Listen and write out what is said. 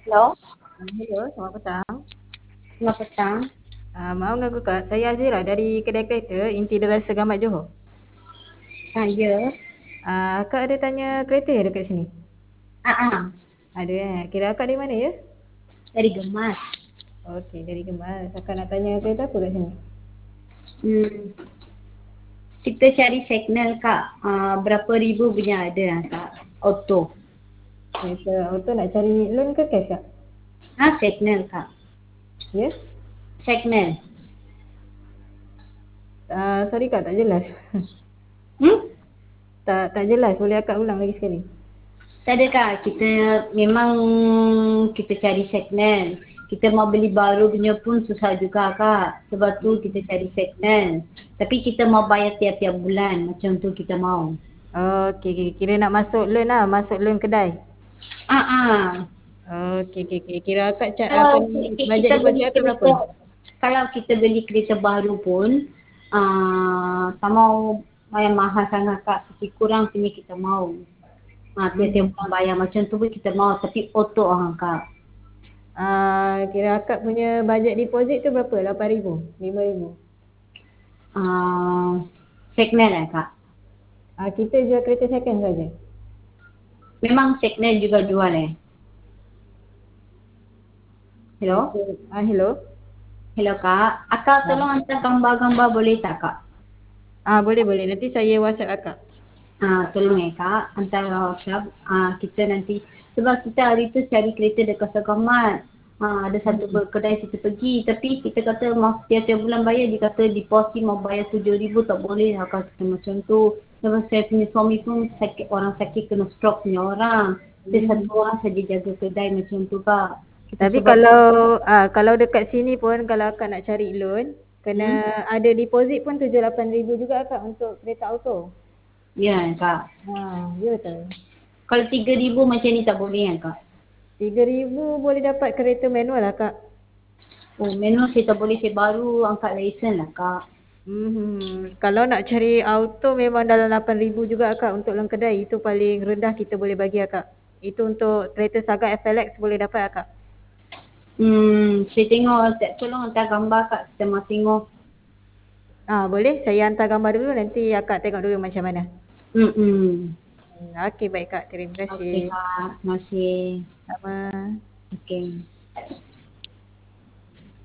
Hello, Hello, selamat petang. selamat petang. Maaf ganggu Kak, saya Azira dari kedai kereta Inti Derasa Gamat Johor. Ya. Kak ada tanya kereta ya dekat sini? Ah, Ada kira Kak dari mana ya? dari Gemas. Okey, dari Kemas. Kakak nak tanya kereta apa kat sini? Hmm, kita cari signal Kak. Berapa ribu punya ada Kak? Auto. Kereta auto nak cari loan ke cash Kak? Signal Kak. Ya? Signal. Sorry Kak, tak jelas. Hmm? Tak jelas, boleh Kak ulang lagi sekali? Tak ada Kak. Kita memang kita cari signal. Kita mau beli baru punya pun susah juga Kak. Sebab tu kita cari signal. Tapi kita mau bayar tiap-tiap bulan. Macam tu kita mau. Okey, okey. Kira nak masuk loan lah, masuk loan kedai. Ah, ah. Okey, okey, okey. Kira Kak apa Kalau ni, bajet kita beli deposit Kak berapa? kereta, kalau kita beli kereta baru pun, tak mau bayar mahal sangat Kak, tapi kurang punya kita mau. Tiap-tiap Hmm. bulan bayar macam tu pun kita mau, tapi auto Kak. Kira akak punya bajet deposit tu berapa? 8,000? 5,000? Ah, Signal Kak. Kita jual kereta second saja. Memang signal juga jual Hello? Kereta, hello? Hello Kak. Akak Ah, tolong hantar gambar-gambar boleh tak Kak? boleh boleh. Nanti saya WhatsApp akak. Tolong Kak, hantar WhatsApp. Kita nanti, sebab kita hari tu cari kereta dekat Sekamat. Ada satu Hmm. kedai kita pergi, tapi kita kata mau tiap-tiap bulan bayar, dia kata deposit mau bayar 7,000 tak boleh lah Kak, kita macam tu. Sebab saya punya suami pun sakit, orang sakit kena stroke punya orang. Dia Hmm. satu orang saja jaga kedai macam tu Kak. Kita Tapi sebab tu, kalau dekat sini pun kalau akak nak cari loan, kena hmm? ada deposit pun 7-8 ribu juga akak untuk kereta auto. Ya Kak. Ya betul. Kalau 3,000 macam ni tak boleh Kak? 3,000 boleh dapat kereta manual lah kak. Oh, manual saya tak boleh, saya baru angkat lesen lah Kak. Kalau nak cari auto memang dalam 8,000 juga akak untuk loan kedai. Itu paling rendah kita boleh bagi akak. Itu untuk kereta Saga FLX boleh dapat akak. Saya tengok, tolong hantar gambar Kak, kita mau tengok. Boleh, saya hantar gambar dulu nanti akak tengok dulu macam mana. Hmm. Okey baik kak, terima Okey kasih. Kak, terima kasih. Sama. Okey.